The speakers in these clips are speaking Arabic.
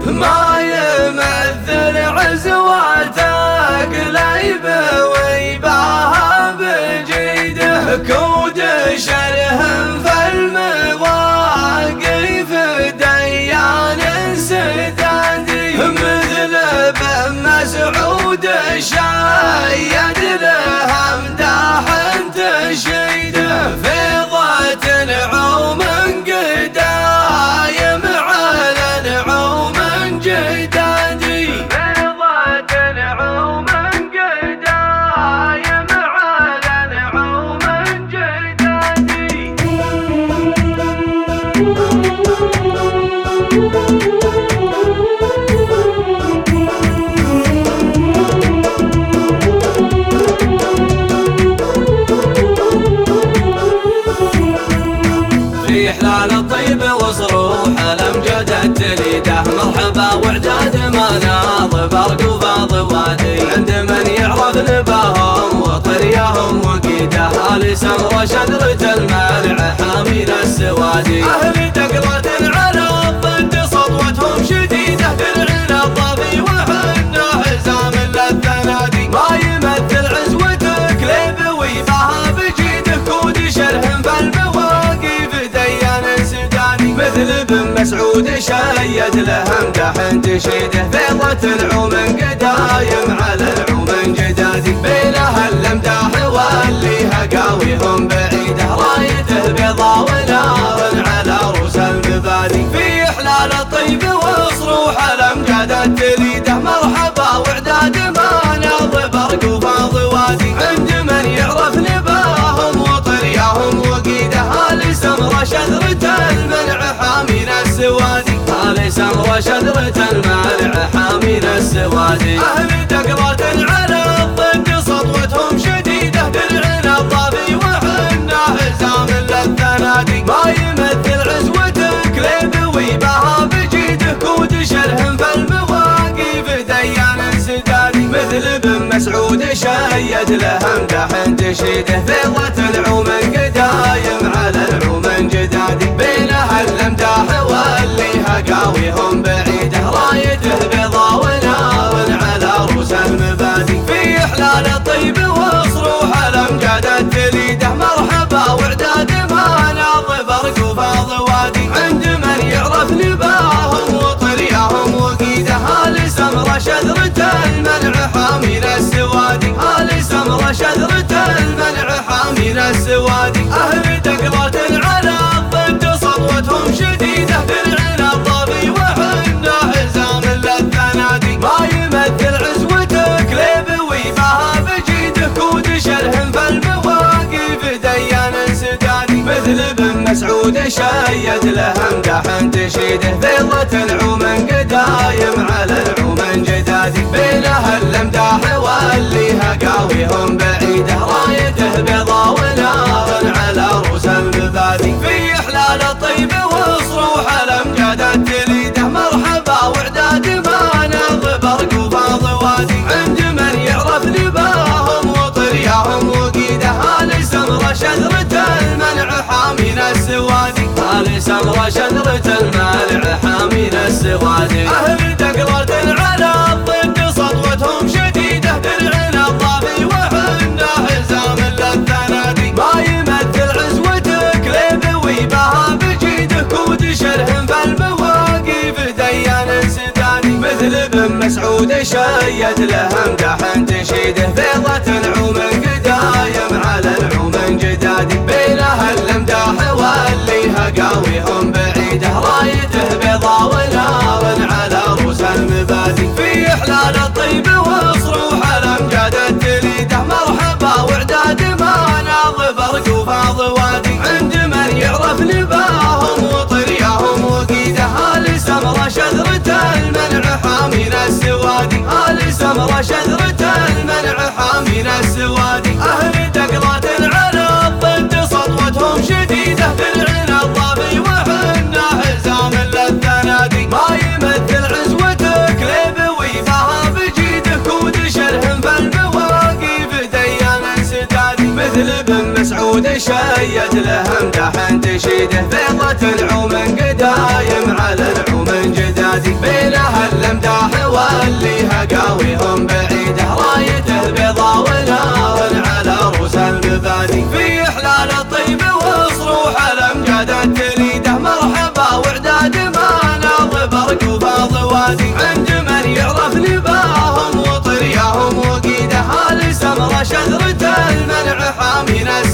ما يمثل عزواتك ليب ويباها بجيده كود شرهم فالمواقف ديان السدادي مثل بن مسعود الشايد له مداح تشيده فيضة نعوم قدايم على نعوم جدادي فيضة نعوم قدايم على نعوم جدادي في حلال الطيب وصروح الامجد التليده مرحبا وعداد مناض برق وفاض وادي عند من يعرف نباهم وطريهم وقيده آل سمرة شذرة المالع حامين السوادي أهل دقرة على الضد سطوتهم شديدة درعنا الضبي وحنا حزام للثنادي ما يمثل عزوتك ليب ويباها بجيده كود شرهم فالمواقف ديان سداني مثل بن مسعود شيد له مدح تشيده فيضة نعوم قدايم على نعوم جدادي بينها الامداح والليها قاويهم بعيده رايته بيضا ونار على روس المبادي في حلال الطيب وصروح الامجاد التليده مرحبا وعداد مناض برق وفاض وادي عند من يعرف نباهم وطريهم وقيده آل سمرة شذرة المنع حامين السوادي آل سمرة شذرة المنع حامين السوادي أهل دقرة على الضد سطوتهم شديدة درعنا الضبي وحنا حزام للثنادي ما يمثل عزوتك ليب ويباها بجيده كود شرهم فالمواقف ديان سدادي مثل بن مسعود شيد له مدح تشيده فيضة نعوم قدايم على نعوم جدادي بينها الامداح والليها قاويهم بعيده رايته بيضا ونار على روس المبادي في حلال الطيب وصروح الامجاد التليده مرحبا وعداد مناض برق وفاض وادي عند من يعرف نباهم وطريهم وقيده آل سمرة شذرة المنع حامين السوادي آل سمرة شذرة المنع حامين السوادي أهل دقرة على الضد سطوتهم شديدة درعنا الضبي وحنا حزام للثنادي ما يمثل عزوتك ليب ويباها بجيده كود شرهم فالمواقف ديان سدادي مثل بن مسعود شيد له مدح تشيده فيضة نعوم قدايم على نعوم جدادي بينها الامداح والليها قاويهم بعيده رايته بيضا ونار على روس المبادي في حلال الطيب وصروح الامجاد التليده مرحبا وعداد مناض برق وفاض وادي عند من يعرف نباهم وطريهم وقيده آل سمرة شذرة المنع حامين السوادي آل سمرة شذرة المنع حامين السوادي أهل دقرة على الضد سطوتهم شديدة درعنا الضبي وحنا حزام للثنادي ما يمثل عزوتك ليب ويباها بجيده كود شرهم فالمواقف ديان سداني مثل بن مسعود شيد له مدح تشيده فيضة نعوم قدايم على نعوم جدادي بينها الامداح والليها قاويهم بعيده رايته بيضا ونار على روس المبادي في حلال الطيب وصروح الامجاد التليده مرحبا وعداد مناض برق وفاض وادي عند من يعرف نباهم وطريهم وقيده آل سمرة شذرة المنع حامين السوادي آل سمرة شذرة المنع حامين السوادي أهل دقرة على الضد سطوتهم شديدة درعنا الضبي وحنا حزام للثنادي ما يمثل عزوتك ليب ويباها بجيده كود شرهم فالمواقف ديان سدادي مثل بن مسعود شيد له مدح تشيده فيضة نعوم قدايم على نعوم جدادي بينها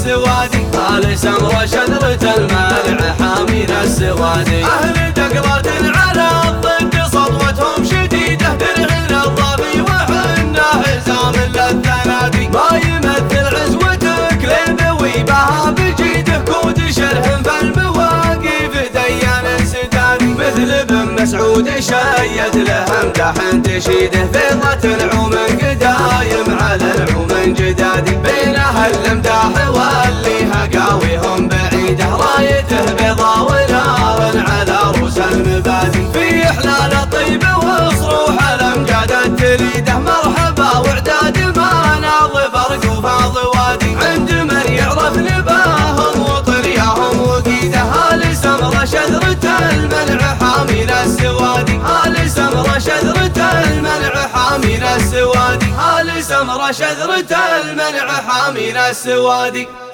السوادي، آل سمرة شذرة الملع حامين السوادي. أهل دقرة على الضد سطوتهم شديدة، درعنا الضبي وحنا حزام للثنادي. ما يمثل عزوتك ليبوي بها بجيده، كود شرح فالمواقف ديان سدادي. مثل بن مسعود شيد له امدح تشيده، فيضة نعوم قدايم على نعوم جدادي. بين اهل الامداح والليها قاويهم بعيده، رايته بيضا ونار على روس المبادي. في احلال الطيب وصروح الامجاد التليده، مرحبا واعداد ما ناظ فرق وفاض وادي. عند من يعرف نباهم وطرياهم وقيده، آل سمرة شذرة المنع حامين السوادي. آل سمرة شذرة المنع حامين السوادي. آل سمرة شذرة المنع حامين السوادي.